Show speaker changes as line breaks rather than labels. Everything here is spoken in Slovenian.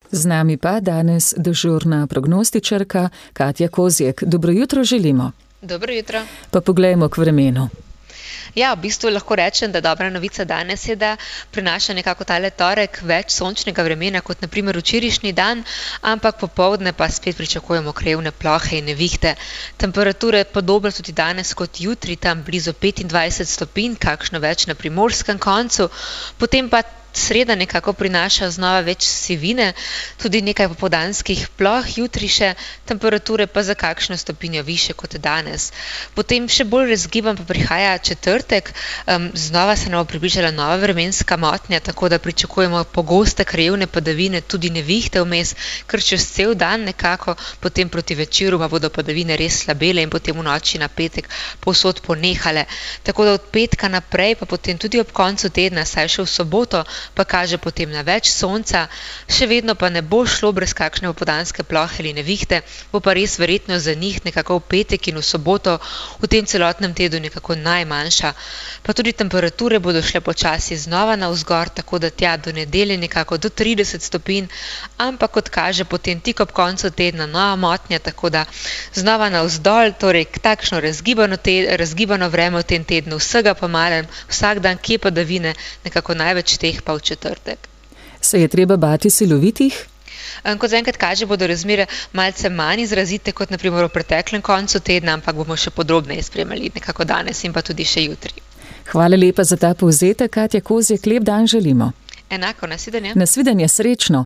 Z nami pa danes dežurna prognostičarka Katja Kozjek. Dobro jutro želimo.
Dobro jutro.
Pa poglejmo k vremenu.
Ja, v bistvu lahko rečem, da dobra novica danes je, da prinaša nekako tale torek več sončnega vremena kot naprimer včerajšnji dan, ampak popoldne pa spet pričakujemo krajevne plohe in nevihte. Temperature podobne tudi danes kot jutri, tam blizu 25 stopinj, kakšno več na primorskem koncu, potem pa sreda nekako prinaša znova več sivine, tudi nekaj popoldanskih ploh, jutri še temperature pa za kakšno stopinjo više kot danes. Potem še bolj razgiban pa prihaja četrtek, znova se nam bo približala nova vremenska motnja, tako da pričakujemo pogoste krajevne padavine, tudi nevihte vmes, ker čez cel dan nekako, potem proti večeru pa bodo padavine res slabele in potem v noči na petek povsod ponehale. Tako da od petka naprej pa potem tudi ob koncu tedna, saj še v soboto, pa kaže potem na več sonca, še vedno pa ne bo šlo brez kakšne popoldanske plohe ali nevihte, bo pa res verjetno za njih nekako v petek in v soboto v tem celotnem tednu nekako najmanjša. Pa tudi temperature bodo šle počasi znova navzgor, tako da tja do nedelje nekako do 30 stopinj, ampak kot kaže potem tik ob koncu tedna nova motnja, tako da znova navzdol, torej takšno razgibano vreme v tem tednu, vsega po malem, vsak dan kje padavine, nekako največ teh pa v četrtek.
Se je treba bati silovitih?
Kot zaenkrat kaže, bodo razmere malce manj izrazite kot naprimer v preteklem koncu tedna, ampak bomo še podrobneje spremljali nekako danes in pa tudi še jutri.
Hvala lepa za ta povzetek, Katja Kozjek, lep dan želimo.
Enako, nasvidenje.
Nasvidenje, srečno.